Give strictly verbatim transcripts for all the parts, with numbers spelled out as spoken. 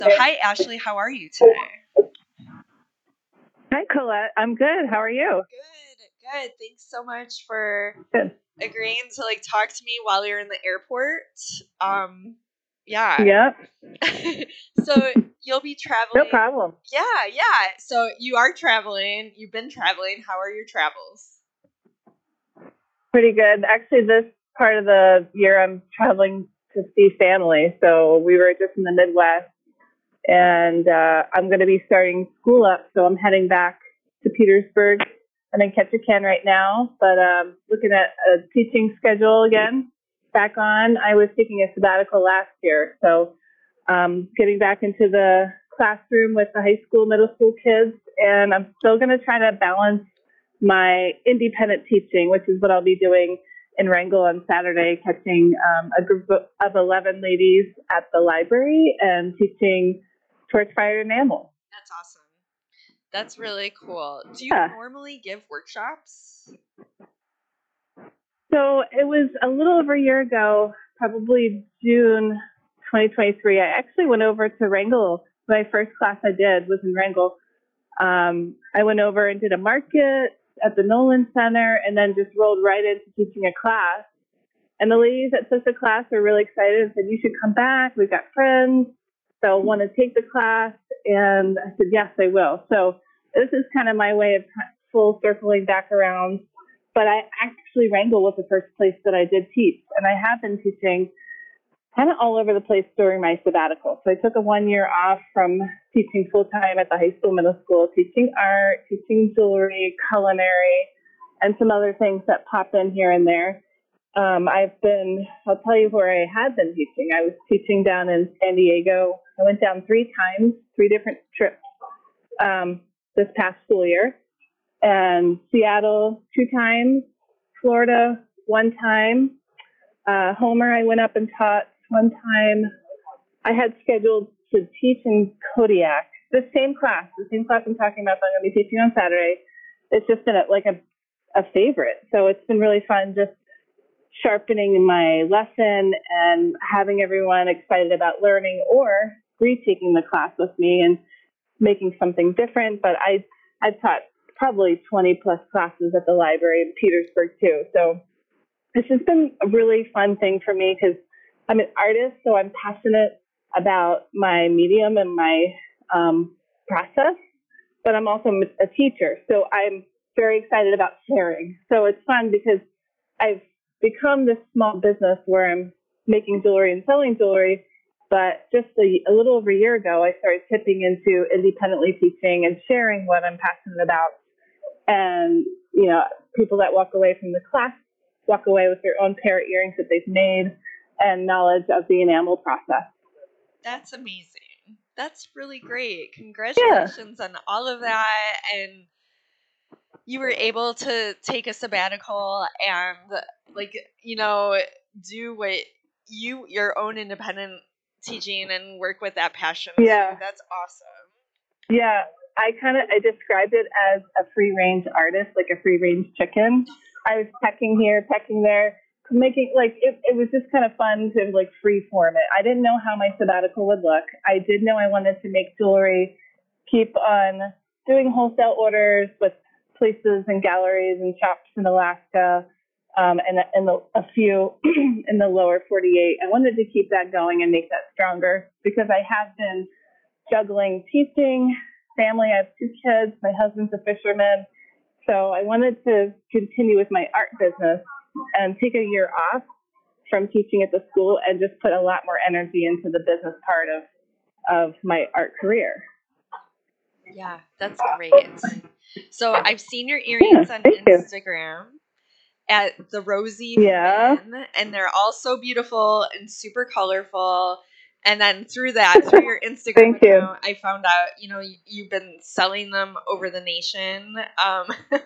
So, hi, Ashley. How are you today? Hi, Colette. I'm good. How are you? Good, good. Thanks so much for Good. agreeing to like talk to me while you're in the airport. Um, yeah. Yep. So you'll be traveling. No problem. Yeah, yeah. So you are traveling. You've been traveling. How are your travels? Pretty good. Actually, this part of the year I'm traveling to see family. So we were just in the Midwest, and uh, I'm going to be starting school up. So I'm heading back to Petersburg. I'm in Ketchikan right now, but um, looking at a teaching schedule again. Back on. I was taking a sabbatical last year, so um, getting back into the classroom with the high school, middle school kids, and I'm still going to try to balance my independent teaching, which is what I'll be doing in Wrangell on Saturday, catching um, a group of eleven ladies at the library and teaching torch fire enamel. That's awesome. That's really cool. Do you Yeah. normally give workshops? So it was a little over a year ago, probably June twenty twenty-three. I actually went over to Wrangell. My first class I did was in Wrangell. Um, I went over and did a market at the Nolan Center and then just rolled right into teaching a class. And the ladies that took the class were really excited and said, you should come back. We've got friends. So want to take the class. And I said, yes, I will. So this is kind of my way of full circling back around. But I actually, Wrangell was the first place that I did teach. And I have been teaching kind of all over the place during my sabbatical. So I took a one year off from teaching full time at the high school, middle school, teaching art, teaching jewelry, culinary, and some other things that pop in here and there. Um, I've been, I'll tell you where I had been teaching. I was teaching down in San Diego. I went down three times, three different trips um, this past school year. And Seattle two times, Florida one time. Uh, Homer, I went up and taught one time. I had scheduled to teach in Kodiak, the same class, the same class I'm talking about that I'm going to be teaching on Saturday. It's just been a, like a, a favorite. So it's been really fun just sharpening my lesson and having everyone excited about learning or retaking the class with me and making something different. But I, I've taught probably twenty plus classes at the library in Petersburg too. So it's just been a really fun thing for me because I'm an artist, so I'm passionate about my medium and my um, process, but I'm also a teacher, so I'm very excited about sharing. So it's fun because I've become this small business where I'm making jewelry and selling jewelry, but just a, a little over a year ago, I started tipping into independently teaching and sharing what I'm passionate about. And, you know, people that walk away from the class walk away with their own pair of earrings that they've made and knowledge of the enamel process. That's amazing. That's really great. Congratulations yeah. on all of that. And you were able to take a sabbatical and, like, you know, do what you, your own independent teaching and work with that passion. Yeah. Too. That's awesome. Yeah. I kind of, I described it as a free range artist, like a free range chicken. I was pecking here, pecking there, making like, it, it was just kind of fun to like free form it. I didn't know how my sabbatical would look. I did know I wanted to make jewelry, keep on doing wholesale orders with places and galleries and shops in Alaska, um, and, and the, a few in the lower forty-eight. I wanted to keep that going and make that stronger because I have been juggling teaching, family. I have two kids. My husband's a fisherman. So I wanted to continue with my art business and take a year off from teaching at the school and just put a lot more energy into the business part of, of my art career. Yeah, that's great. So I've seen your earrings yeah, on Instagram you. At the Rosie yeah. Finn, and they're all so beautiful and super colorful. And then through that, through your Instagram account, you. I found out, you know, you've been selling them over the nation. Um,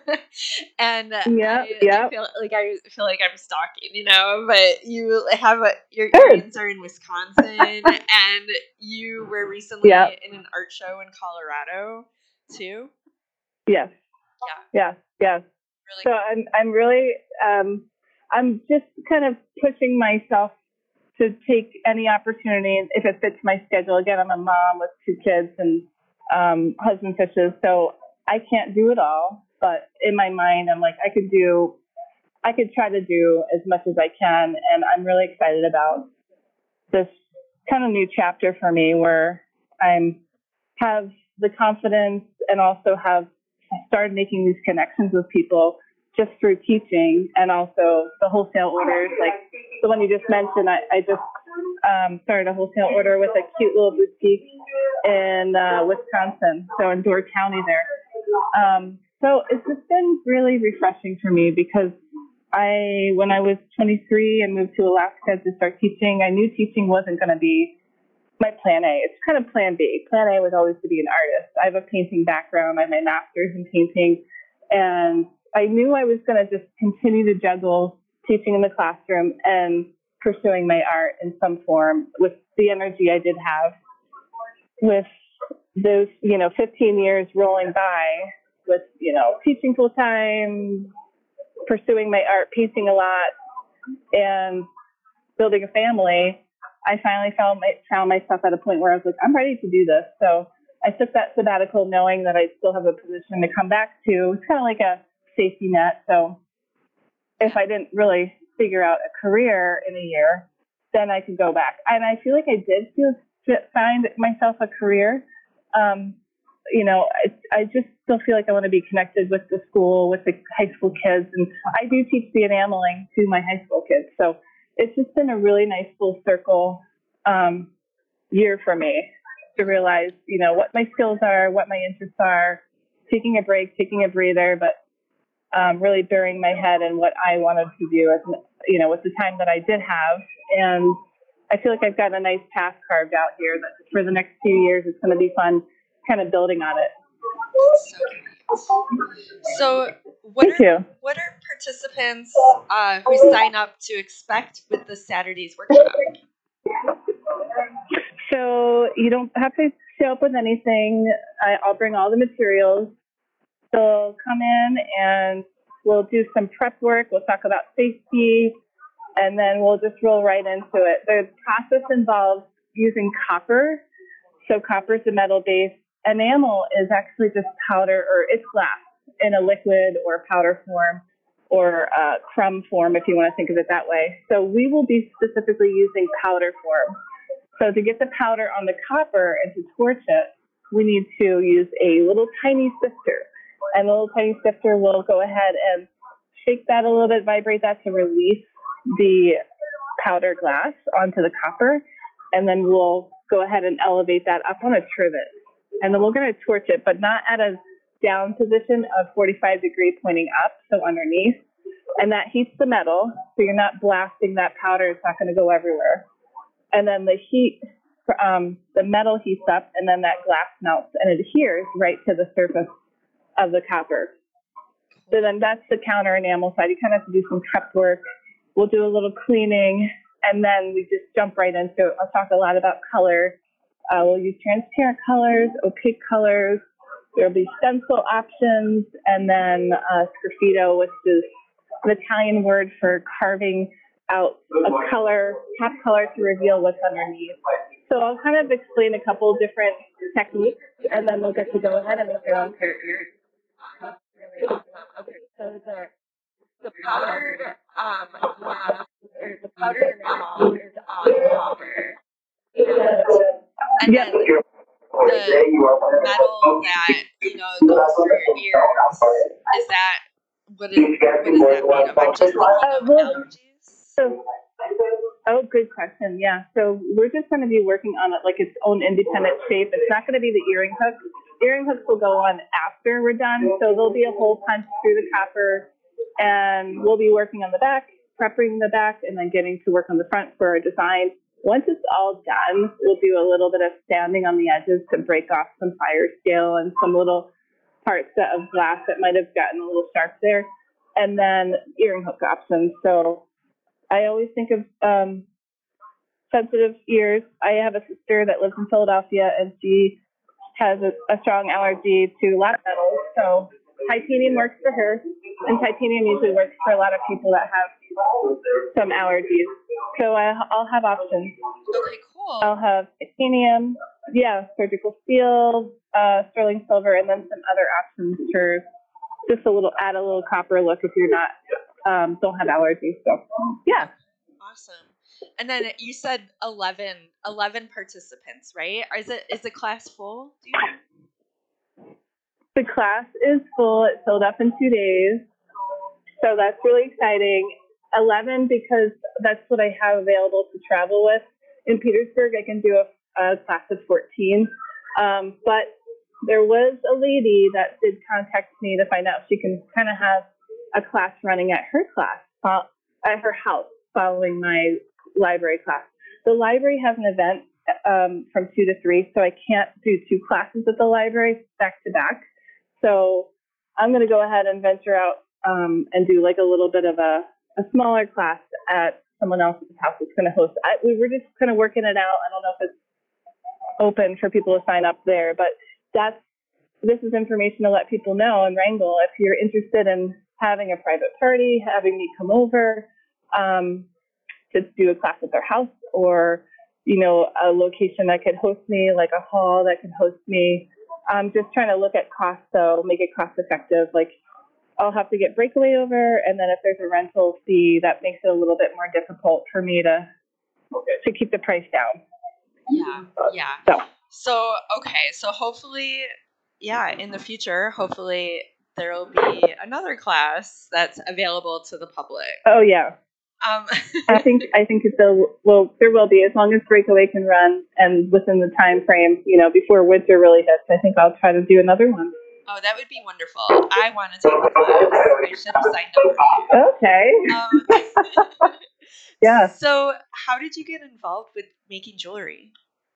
and yeah, I, yeah. I feel like I feel like I'm stalking, you know, but you have a, your earrings are in Wisconsin, and you were recently yeah. in an art show in Colorado too. Yes. Yeah. Yeah. Yeah. Really so cool. I'm I'm really um, I'm just kind of pushing myself to take any opportunity if it fits my schedule. Again, I'm a mom with two kids and um, husband fishes, so I can't do it all. But in my mind, I'm like, I could do, I could try to do as much as I can, and I'm really excited about this kind of new chapter for me where I'm have the confidence and also have started making these connections with people just through teaching, and also the wholesale orders, like the one you just mentioned. I, I just um, started a wholesale order with a cute little boutique in uh, Wisconsin, so in Door County there. Um, so it's just been really refreshing for me because I, when I was twenty-three and moved to Alaska to start teaching, I knew teaching wasn't going to be my plan A. It's kind of plan B. Plan A was always to be an artist. I have a painting background. I have my master's in painting, and I knew I was going to just continue to juggle teaching in the classroom and pursuing my art in some form with the energy I did have. With those, you know, fifteen years rolling by with, you know, teaching full time, pursuing my art, painting a lot, and building a family, I finally found, my, found myself at a point where I was like, I'm ready to do this. So I took that sabbatical knowing that I still have a position to come back to. It's kind of like a safety net. So if I didn't really figure out a career in a year, then I could go back. And I feel like I did feel, find myself a career. Um, you know, I, I just still feel like I want to be connected with the school, with the high school kids. And I do teach the enameling to my high school kids. So it's just been a really nice full circle um, year for me to realize, you know, what my skills are, what my interests are, taking a break, taking a breather, but um, really burying my head in what I wanted to do, as you know, with the time that I did have. And I feel like I've got a nice path carved out here that for the next few years, it's going to be fun kind of building on it. So So what Thank are you. what are participants uh, who sign up to expect with the Saturdays workshop? So you don't have to show up with anything. I, I'll bring all the materials. They'll come in and we'll do some prep work. We'll talk about safety, and then we'll just roll right into it. The process involves using copper. So copper is a metal base. Enamel is actually just powder, or it's glass in a liquid or powder form or uh, crumb form, if you want to think of it that way. So we will be specifically using powder form. So to get the powder on the copper and to torch it, we need to use a little tiny sifter. And the little tiny sifter will go ahead and shake that a little bit, vibrate that to release the powder glass onto the copper. And then we'll go ahead and elevate that up on a trivet. And then we're going to torch it, but not at a down position of forty-five degree pointing up, so underneath. And that heats the metal, so you're not blasting that powder. It's not going to go everywhere. And then the heat, um, the metal heats up, and then that glass melts and it adheres right to the surface of the copper. So then that's the counter enamel side. You kind of have to do some prep work. We'll do a little cleaning, and then we just jump right into it. I'll talk a lot about color. Uh, we'll use transparent colors, opaque colors. There'll be stencil options, and then uh, sgraffito, which is an Italian word for carving out a color, top color to reveal what's underneath. So I'll kind of explain a couple different techniques, and then we'll get to go ahead and make your own characters. Really awesome. Okay, so the the powdered um glass, or the powdered enamel is on copper. And Yep. then the metal that, you know, goes through your ears, is that, what is, what is that made of? I'm just thinking Uh, of well, allergies. so, oh, good question. Yeah. So we're just going to be working on it like its own independent shape. It's not going to be the earring hook. Earring hooks will go on after we're done. So there'll be a hole punched through the copper, and we'll be working on the back, prepping the back, and then getting to work on the front for our design. Once it's all done, we'll do a little bit of sanding on the edges to break off some fire scale and some little parts of glass that might have gotten a little sharp there. And then earring hook options. So I always think of um, sensitive ears. I have a sister that lives in Philadelphia, and she has a, a strong allergy to a lot of metals. So titanium works for her, and titanium usually works for a lot of people that have some allergies. So I, I'll have options. Okay, cool. I'll have titanium, yeah, surgical steel, uh, sterling silver, and then some other options for just a little, add a little copper look if you're not, um, don't have allergies. So, yeah. Awesome. And then you said eleven, eleven participants, right? Or is it, is the class full? Do you know? The class is full. It filled up in two days. So that's really exciting. eleven because that's what I have available to travel with. In Petersburg, I can do a, a class of fourteen. Um, but there was a lady that did contact me to find out if she can kind of have a class running at her class, uh, at her house, following my library class. The library has an event um, from two to three, so I can't do two classes at the library back to back. So I'm going to go ahead and venture out um, and do like a little bit of a, a smaller class at someone else's house that's going to host. I, we were just kind of working it out. I don't know if it's open for people to sign up there, but that's this is information to let people know in Wrangell if you're interested in having a private party, having me come over um, to do a class at their house, or you know a location that could host me, like a hall that could host me. I'm just trying to look at cost, so make it cost effective. Like I'll have to get breakaway over, and then if there's a rental fee, that makes it a little bit more difficult for me to to keep the price down. Yeah, yeah. So, so okay, so hopefully, yeah, in the future, hopefully there will be another class that's available to the public. Oh yeah. Um, I think I think there will there will be, as long as breakaway can run and within the time frame, you know, before winter really hits. I think I'll try to do another one. Oh, that would be wonderful. I want to take the class. I should have signed up earlier. Okay. Um, yeah. So, how did you get involved with making jewelry?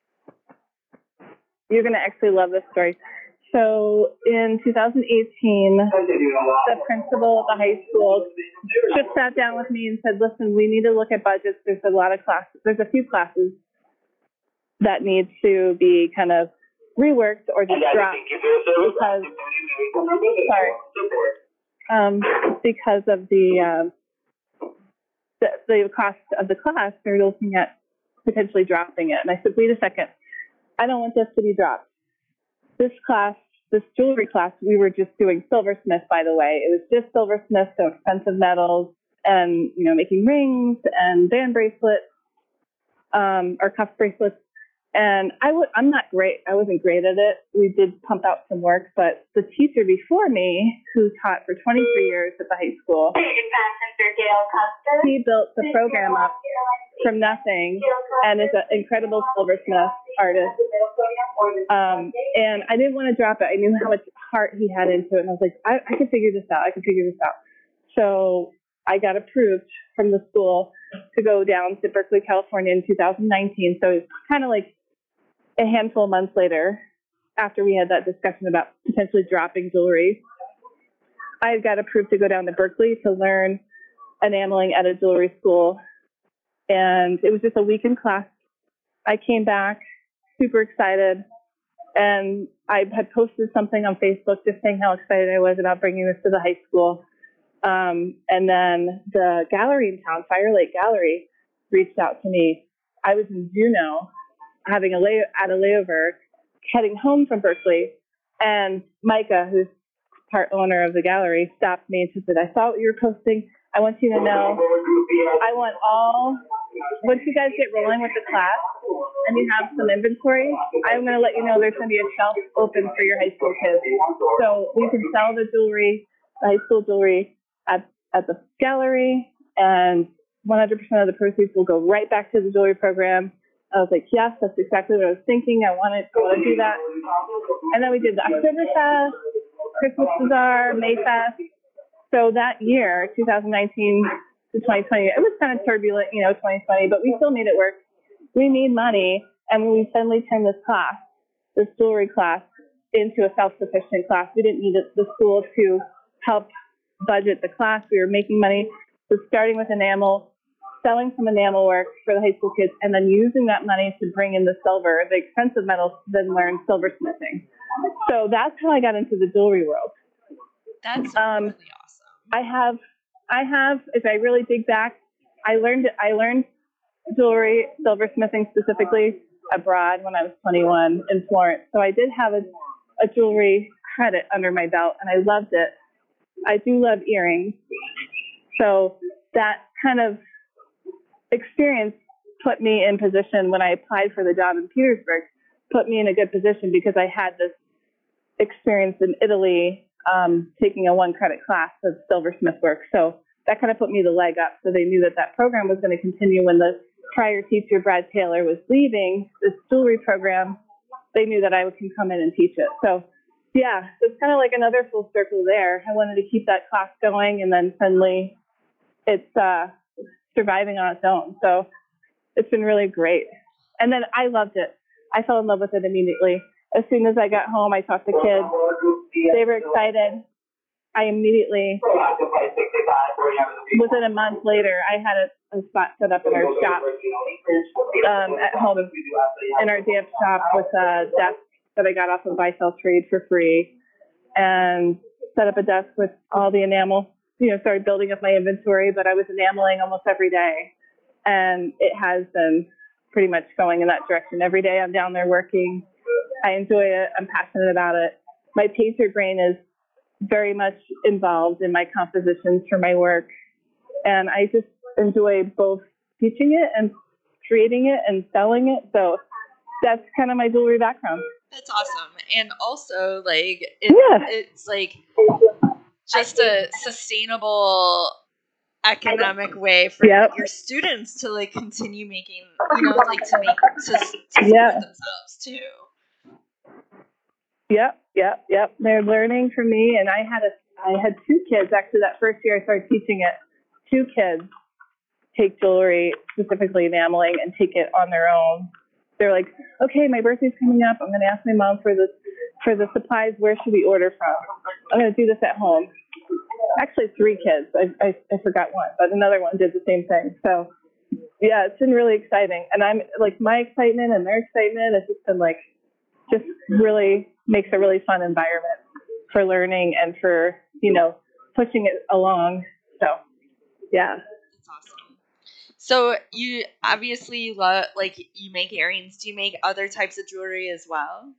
You're going to actually love this story. So, in two thousand eighteen, the principal at the high school just sat down with me and said, listen, we need to look at budgets. There's a lot of classes. There's a few classes that need to be kind of reworked or just dropped because, sorry, um, because of the, um, the the cost of the class. They're looking at potentially dropping it. And I said, wait a second, I don't want this to be dropped. This class, this jewelry class, we were just doing silversmith, by the way. It was just silversmith, so expensive metals and, you know, making rings and band bracelets, um, or cuff bracelets. And I w- I'm not great. I wasn't great at it. We did pump out some work, but the teacher before me, who taught for twenty-three years at the high school, he built the program up from nothing and is an incredible silversmith artist. Um, and I didn't want to drop it. I knew how much heart he had into it. And I was like, I, I can figure this out. I can figure this out. So I got approved from the school to go down to Berkeley, California in two thousand nineteen. So it's kind of like a handful of months later, after we had that discussion about potentially dropping jewelry, I got approved to go down to Berkeley to learn enameling at a jewelry school. And it was just a weekend class. I came back super excited, and I had posted something on Facebook just saying how excited I was about bringing this to the high school. Um, and then the gallery in town, Fire Lake Gallery, reached out to me. I was in Juneau having a lay at a layover, heading home from Berkeley, and Micah, who's part owner of the gallery, stopped me and said, I saw what you were posting. I want you to know, I want all, once you guys get rolling with the class and you have some inventory, I'm going to let you know there's going to be a shelf open for your high school kids. So we can sell the jewelry, the high school jewelry at, at the gallery, and one hundred percent of the proceeds will go right back to the jewelry program. I was like, yes, that's exactly what I was thinking. I wanted I want to do that. And then we did the Oktoberfest, Christmas Bazaar, Mayfest. So that year, two thousand nineteen to twenty twenty, it was kind of turbulent, you know, twenty twenty, but we still made it work. We made money, and when we suddenly turned this class, this jewelry class, into a self-sufficient class, we didn't need the school to help budget the class. We were making money. So starting with enamel, selling some enamel work for the high school kids, and then using that money to bring in the silver, the expensive metals, to then learn silversmithing. So that's how I got into the jewelry world. That's um, really awesome. I have I have, if I really dig back, I learned I learned jewelry, silversmithing specifically, abroad when I was twenty-one in Florence. So I did have a, a jewelry credit under my belt, and I loved it. I do love earrings. So that kind of experience put me in position when I applied for the job in Petersburg, put me in a good position because I had this experience in Italy, um, taking a one credit class of silversmith work. So that kind of put me the leg up. So they knew that that program was going to continue when the prior teacher, Brad Taylor, was leaving this jewelry program. They knew that I can come in and teach it. So yeah, it's kind of like another full circle there. I wanted to keep that class going, and then suddenly it's uh, surviving on its own. So it's been really great. And then I loved it. I fell in love with it immediately. As soon as I got home, I talked to kids. They were excited. I immediately, within a month later, I had a, a spot set up in our shop um, at home, in our dance shop, with a desk that I got off of Buy Sell Trade for free, and set up a desk with all the enamel. You know, started building up my inventory, but I was enameling almost every day, and it has been pretty much going in that direction. Every day I'm down there working. I enjoy it. I'm passionate about it. My painter brain is very much involved in my compositions for my work, and I just enjoy both teaching it and creating it and selling it. So that's kind of my jewelry background. That's awesome. And also, like, it, yeah. it's like just a sustainable economic way for yep. your students to like continue making, you know, like to make to, to support yeah. themselves too. Yep, yep, yep. They're learning from me, and I had a I had two kids actually that first year I started teaching it. Two kids take jewelry, specifically enameling, and take it on their own. They're like, okay, my birthday's coming up. I'm going to ask my mom for the for the supplies. Where should we order from? I'm going to do this at home. Actually, three kids. I, I I forgot one, but another one did the same thing. So yeah, it's been really exciting, and I'm like my excitement and their excitement has just been like just really makes a really fun environment for learning and for, you know, pushing it along. So yeah. That's awesome. So you obviously love, like, you make earrings. Do you make other types of jewelry as well?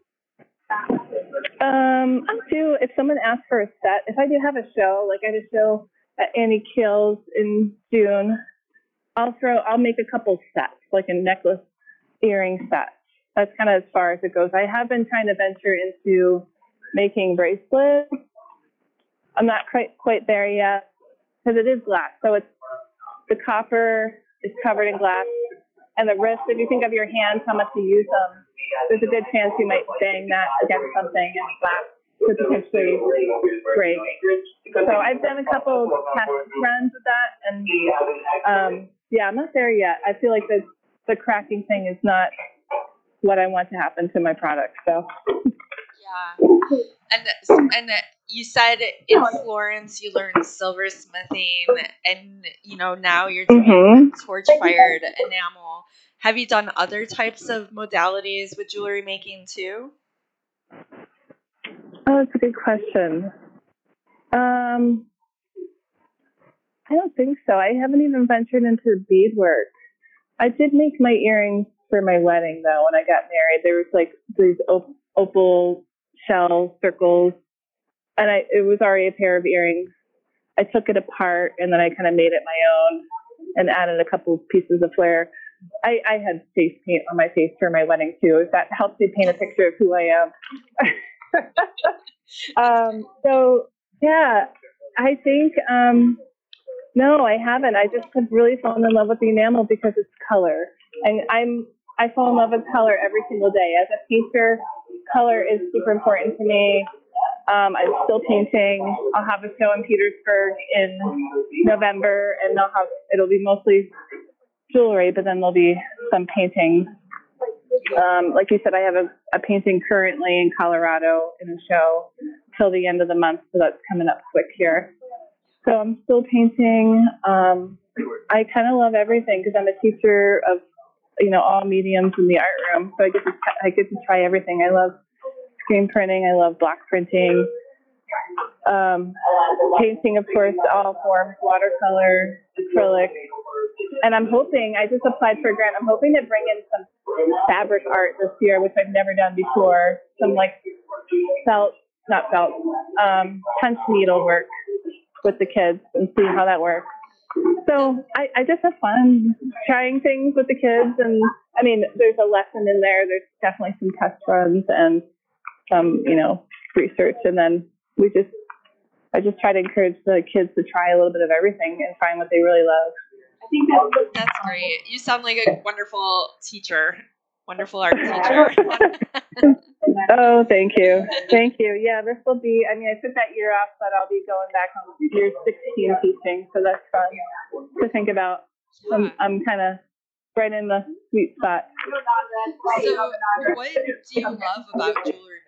Um, I do. If someone asks for a set, if I do have a show, like I had a show at Annie Kills in June, I'll throw, I'll make a couple sets, like a necklace earring set. That's kind of as far as it goes. I have been trying to venture into making bracelets. I'm not quite quite there yet because it is glass. So it's the copper is covered in glass, and the wrist. If you think of your hands, how much you use them, there's a good chance you might bang that against something and glass could potentially break. So I've done a couple test runs with that, and um, yeah, I'm not there yet. I feel like the the cracking thing is not what I want to happen to my product. So yeah, and and you said in Florence you learned silversmithing, and you know now you're doing mm-hmm. torch fired enamel. Have you done other types of modalities with jewelry making too? Oh, that's a good question. Um, I don't think so. I haven't even ventured into beadwork. I did make my earrings for my wedding, though, when I got married. There was like these op- opal shells, circles, and I, it was already a pair of earrings. I took it apart, and then I kind of made it my own and added a couple of pieces of flair. I, I had face paint on my face for my wedding, too, if that helps you paint a picture of who I am. um, so, yeah, I think, um, no, I haven't. I just have really fallen in love with the enamel because it's color. And I'm I fall in love with color every single day. As a painter, color is super important to me. Um, I'm still painting. I'll have a show in Petersburg in November, and they'll have it'll be mostly jewelry, but then there'll be some painting. Um, like you said, I have a, a painting currently in Colorado in a show till the end of the month, so that's coming up quick here. So I'm still painting. Um, I kind of love everything because I'm a teacher of, you know, all mediums in the art room. So I get to I get to try everything. I love screen printing. I love block printing. Um, painting, of course, all forms, watercolor, acrylic. And I'm hoping, I just applied for a grant, I'm hoping to bring in some fabric art this year, which I've never done before. Some like felt, not felt, um, punch needle work with the kids and see how that works. So I, I just have fun trying things with the kids. And I mean, there's a lesson in there. There's definitely some test runs and some, you know, research. And then we just, I just try to encourage the kids to try a little bit of everything and find what they really love. I think that's, that's great. You sound like a wonderful teacher, wonderful art teacher. Oh, thank you. Thank you. Yeah, this will be, I mean, I took that year off, but I'll be going back on year sixteen teaching, so that's fun to think about. Yeah. I'm, I'm kind of right in the sweet spot. So, what do you love about jewelry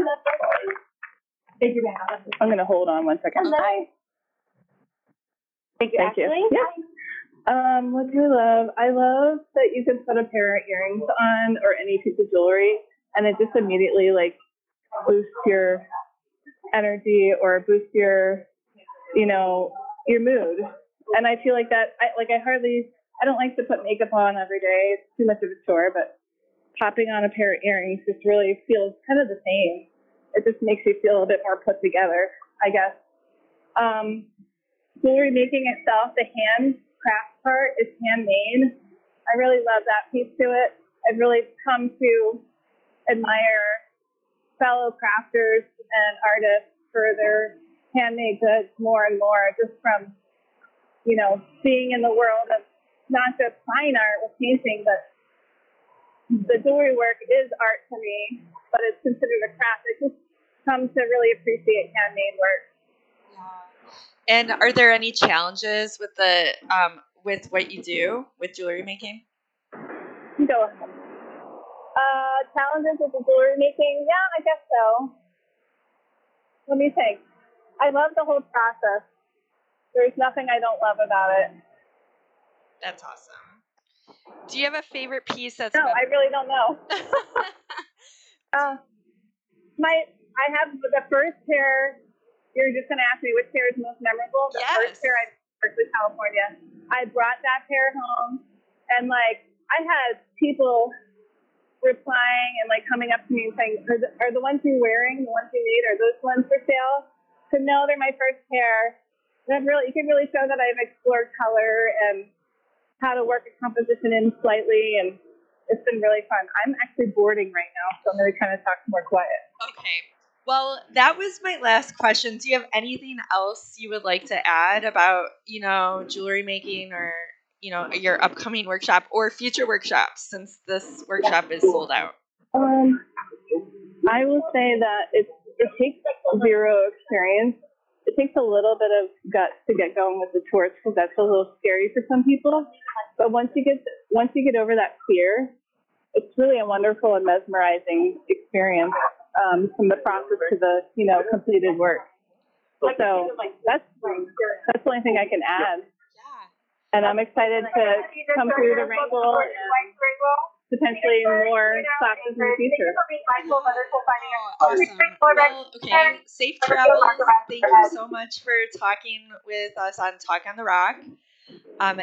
making? I'm going to hold on one second. Okay. Thank you. Thank you. Yeah. Um, what do I love? I love that you can put a pair of earrings on or any piece of jewelry, and it just immediately like boosts your energy or boosts your, you know, your mood. And I feel like that, I, like I hardly, I don't like to put makeup on every day. It's too much of a chore, but popping on a pair of earrings just really feels kind of the same. It just makes you feel a bit more put together, I guess. Um, jewelry making itself, the hand craft part is handmade. I really love that piece to it. I've really come to admire fellow crafters and artists for their handmade goods more and more, just from, you know, being in the world of not just fine art with painting, but the jewelry work is art to me, but it's considered a craft. I just come to really appreciate handmade work. And are there any challenges with the um, with what you do with jewelry making? Go ahead. Uh, challenges with the jewelry making? Yeah, I guess so. Let me think. I love the whole process. There's nothing I don't love about it. That's awesome. Do you have a favorite piece that's... No, I really don't know. uh, my, I have the first pair... You're just going to ask me which pair is most memorable? The yes. first pair I worked with California. I brought that pair home, and, like, I had people replying and, like, coming up to me and saying, are the, are the ones you're wearing, the ones you made, are those ones for sale? So, no, they're my first pair. And I've really, you can really show that I've explored color and how to work a composition in slightly, and it's been really fun. I'm actually boarding right now, so I'm going to kind of talk more quiet. Okay. Well, that was my last question. Do you have anything else you would like to add about, you know, jewelry making or, you know, your upcoming workshop or future workshops since this workshop is sold out? Um, I will say that it, it takes zero experience. It takes a little bit of guts to get going with the torch because that's a little scary for some people. But once you get once you get over that fear, it's really a wonderful and mesmerizing experience. Um, from the process to the, you know, completed work. So that's that's the only thing I can add. And I'm excited to come through the Wrangle and potentially more classes in the future. Oh, awesome. Well, okay, safe travels. Thank you so much for talking with us on Talk on the Rock.